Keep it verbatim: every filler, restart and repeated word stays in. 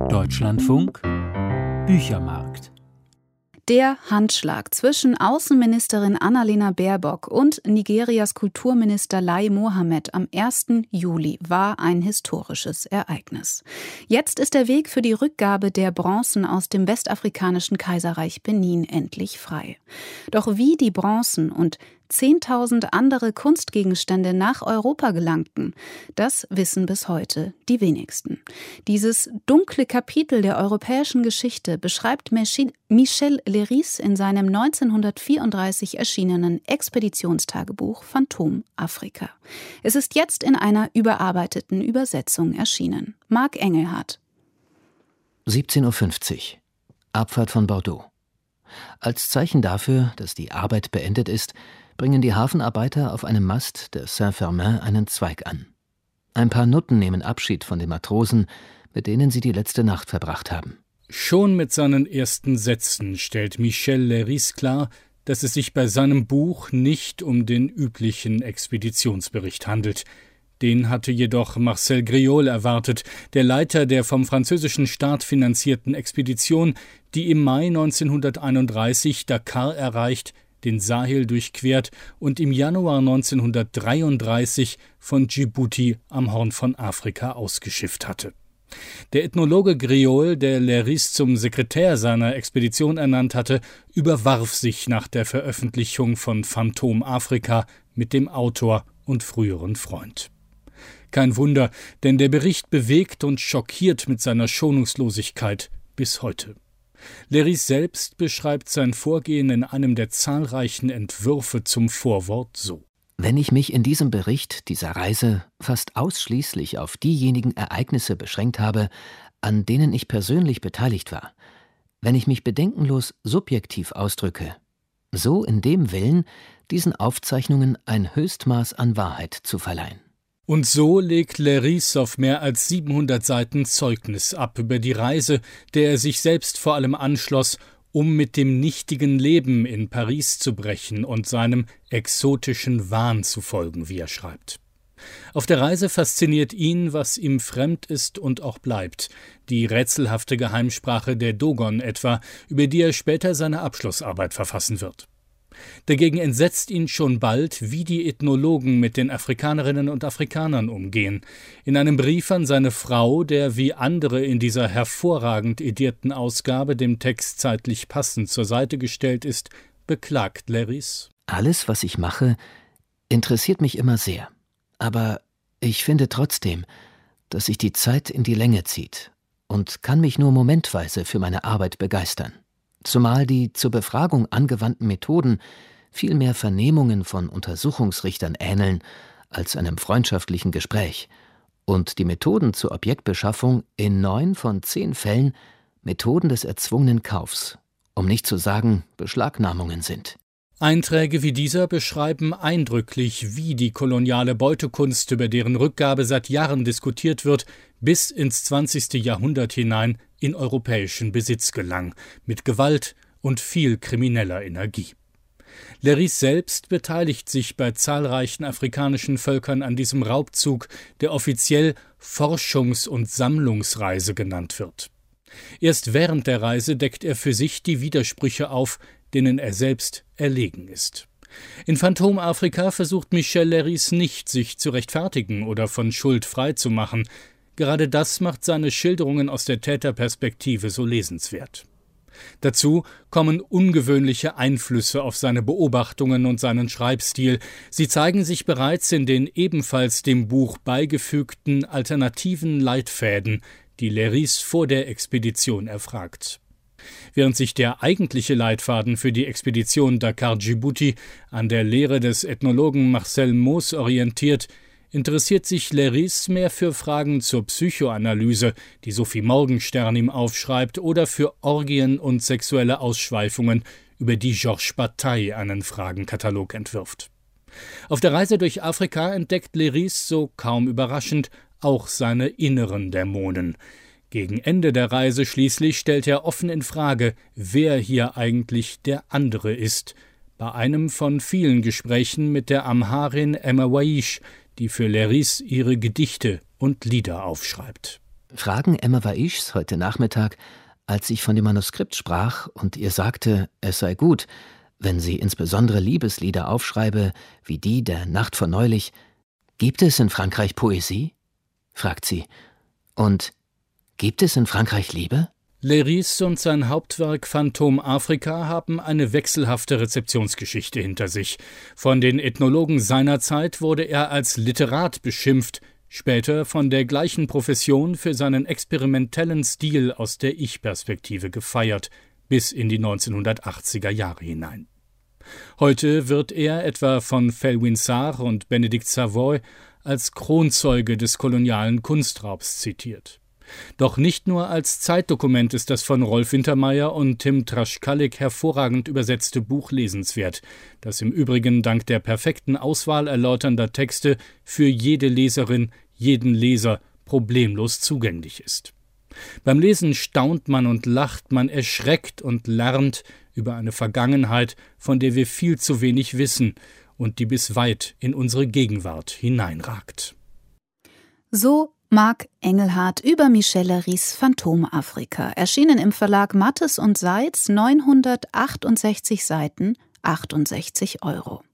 Deutschlandfunk Büchermarkt. Der Handschlag zwischen Außenministerin Annalena Baerbock und Nigerias Kulturminister Lai Mohammed am ersten Juli war ein historisches Ereignis. Jetzt ist der Weg für die Rückgabe der Bronzen aus dem westafrikanischen Kaiserreich Benin endlich frei. Doch wie die Bronzen und zehntausend andere Kunstgegenstände nach Europa gelangten, das wissen bis heute die wenigsten. Dieses dunkle Kapitel der europäischen Geschichte beschreibt Michel Leiris in seinem neunzehnhundertvierunddreißig erschienenen Expeditionstagebuch Phantom Afrika. Es ist jetzt in einer überarbeiteten Übersetzung erschienen. Marc Engelhardt. siebzehn Uhr fünfzig. Abfahrt von Bordeaux. Als Zeichen dafür, dass die Arbeit beendet ist, bringen die Hafenarbeiter auf einem Mast der Saint-Firmin einen Zweig an. Ein paar Nutten nehmen Abschied von den Matrosen, mit denen sie die letzte Nacht verbracht haben. Schon mit seinen ersten Sätzen stellt Michel Leiris klar, dass es sich bei seinem Buch nicht um den üblichen Expeditionsbericht handelt. Den hatte jedoch Marcel Griaule erwartet, der Leiter der vom französischen Staat finanzierten Expedition, die im Mai neunzehnhunderteinunddreißig Dakar erreicht, den Sahel durchquert und im Januar neunzehnhundertdreiunddreißig von Djibouti am Horn von Afrika ausgeschifft hatte. Der Ethnologe Griaule, der Leiris zum Sekretär seiner Expedition ernannt hatte, überwarf sich nach der Veröffentlichung von Phantom Afrika mit dem Autor und früheren Freund. Kein Wunder, denn der Bericht bewegt und schockiert mit seiner Schonungslosigkeit bis heute. Leiris selbst beschreibt sein Vorgehen in einem der zahlreichen Entwürfe zum Vorwort so: Wenn ich mich in diesem Bericht dieser Reise fast ausschließlich auf diejenigen Ereignisse beschränkt habe, an denen ich persönlich beteiligt war, wenn ich mich bedenkenlos subjektiv ausdrücke, so in dem Willen, diesen Aufzeichnungen ein Höchstmaß an Wahrheit zu verleihen. Und so legt Leiris auf mehr als siebenhundert Seiten Zeugnis ab über die Reise, der er sich selbst vor allem anschloss, um mit dem nichtigen Leben in Paris zu brechen und seinem exotischen Wahn zu folgen, wie er schreibt. Auf der Reise fasziniert ihn, was ihm fremd ist und auch bleibt, die rätselhafte Geheimsprache der Dogon etwa, über die er später seine Abschlussarbeit verfassen wird. Dagegen entsetzt ihn schon bald, wie die Ethnologen mit den Afrikanerinnen und Afrikanern umgehen. In einem Brief an seine Frau, der wie andere in dieser hervorragend edierten Ausgabe dem Text zeitlich passend zur Seite gestellt ist, beklagt Leiris: Alles, was ich mache, interessiert mich immer sehr. Aber ich finde trotzdem, dass sich die Zeit in die Länge zieht und kann mich nur momentweise für meine Arbeit begeistern. Zumal die zur Befragung angewandten Methoden viel mehr Vernehmungen von Untersuchungsrichtern ähneln als einem freundschaftlichen Gespräch und die Methoden zur Objektbeschaffung in neun von zehn Fällen Methoden des erzwungenen Kaufs, um nicht zu sagen Beschlagnahmungen sind. Einträge wie dieser beschreiben eindrücklich, wie die koloniale Beutekunst, über deren Rückgabe seit Jahren diskutiert wird, bis ins zwanzigste Jahrhundert hinein in europäischen Besitz gelang, mit Gewalt und viel krimineller Energie. Leiris selbst beteiligt sich bei zahlreichen afrikanischen Völkern an diesem Raubzug, der offiziell Forschungs- und Sammlungsreise genannt wird. Erst während der Reise deckt er für sich die Widersprüche auf, denen er selbst erlegen ist. In Phantom Afrika versucht Michel Leiris nicht, sich zu rechtfertigen oder von Schuld frei zu machen. Gerade das macht seine Schilderungen aus der Täterperspektive so lesenswert. Dazu kommen ungewöhnliche Einflüsse auf seine Beobachtungen und seinen Schreibstil. Sie zeigen sich bereits in den ebenfalls dem Buch beigefügten alternativen Leitfäden, die Leiris vor der Expedition erfragt. Während sich der eigentliche Leitfaden für die Expedition Dakar-Djibouti an der Lehre des Ethnologen Marcel Mauss orientiert, interessiert sich Leiris mehr für Fragen zur Psychoanalyse, die Sophie Morgenstern ihm aufschreibt, oder für Orgien und sexuelle Ausschweifungen, über die Georges Bataille einen Fragenkatalog entwirft. Auf der Reise durch Afrika entdeckt Leiris, so kaum überraschend, auch seine inneren Dämonen. Gegen Ende der Reise schließlich stellt er offen in Frage, wer hier eigentlich der andere ist, bei einem von vielen Gesprächen mit der Amharin Emma Waish, die für Leiris ihre Gedichte und Lieder aufschreibt. Fragen Emma Waischs heute Nachmittag, als ich von dem Manuskript sprach und ihr sagte, es sei gut, wenn sie insbesondere Liebeslieder aufschreibe, wie die der Nacht vor neulich. Gibt es in Frankreich Poesie? Fragt sie. Und gibt es in Frankreich Liebe? Léris und sein Hauptwerk Phantom Afrika haben eine wechselhafte Rezeptionsgeschichte hinter sich. Von den Ethnologen seiner Zeit wurde er als Literat beschimpft, später von der gleichen Profession für seinen experimentellen Stil aus der Ich-Perspektive gefeiert, bis in die neunzehnhundertachtziger Jahre hinein. Heute wird er etwa von Felwine Sarr und Benedict Savoy als Kronzeuge des kolonialen Kunstraubs zitiert. Doch nicht nur als Zeitdokument ist das von Rolf Wintermeyer und Tim Traschkallik hervorragend übersetzte Buch lesenswert, das im Übrigen dank der perfekten Auswahl erläuternder Texte für jede Leserin, jeden Leser problemlos zugänglich ist. Beim Lesen staunt man und lacht, man erschreckt und lernt über eine Vergangenheit, von der wir viel zu wenig wissen und die bis weit in unsere Gegenwart hineinragt. So Marc Engelhardt über Michel Léris Phantom Afrika, erschienen im Verlag Mattes und Seitz, neunhundertachtundsechzig Seiten, achtundsechzig Euro.